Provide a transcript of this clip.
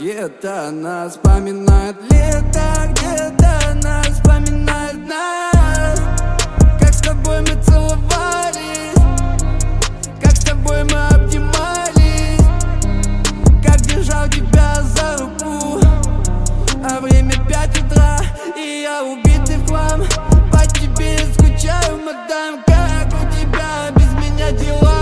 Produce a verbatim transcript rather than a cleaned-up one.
Где-то нас вспоминает лето, где-то нас вспоминает нас. Как с тобой мы целовались, как с тобой мы обнимались, как держал тебя за руку, а время пять утра, и я убитый в хлам. По тебе скучаю, мадам, как у тебя без меня дела?